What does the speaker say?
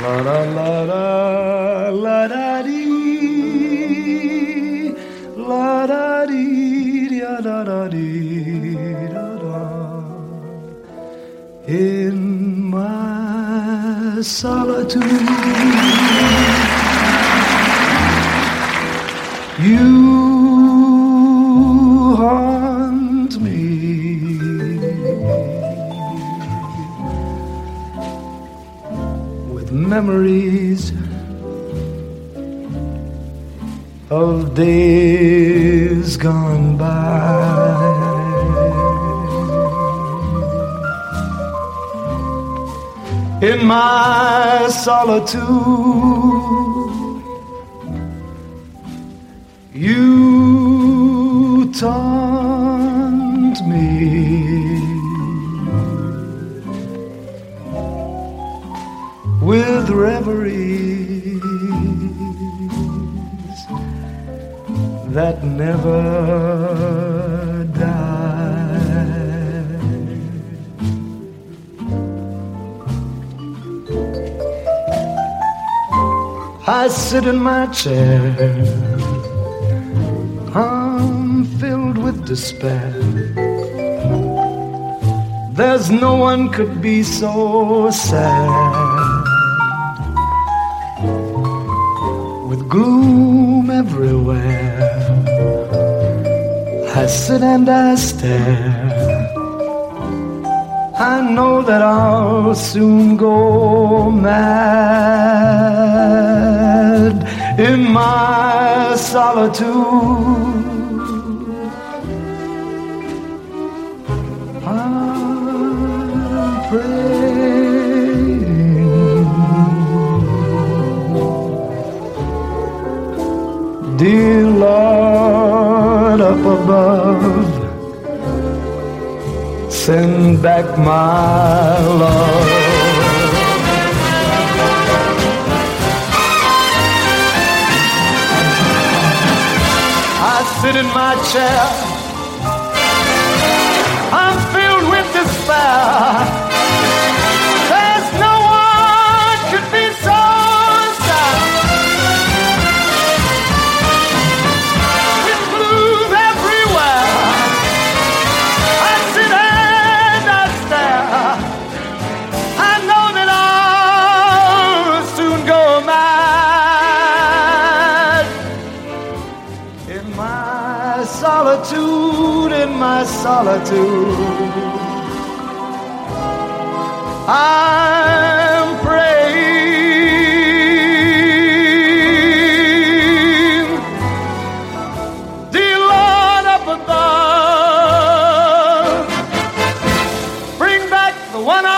La la la la la da dee, la da dee da da da dee da da. In my solitude, you haunt me. Memories of days gone by. In my solitude, you taunt me. With reveries that never die. I sit in my chair, I'm filled with despair. There's no one could be so sad. Gloom everywhere, I sit and I stare. I know that I'll soon go mad in my solitude. I'm praying, dear Lord up above, send back my love. I sit in my chair, I'm filled with despair. There's no one could be so sad. With blues everywhere, I sit and I stare. I know that I'll soon go mad in my solitude, in my solitude. I'm praying, dear Lord up above, bring back the one I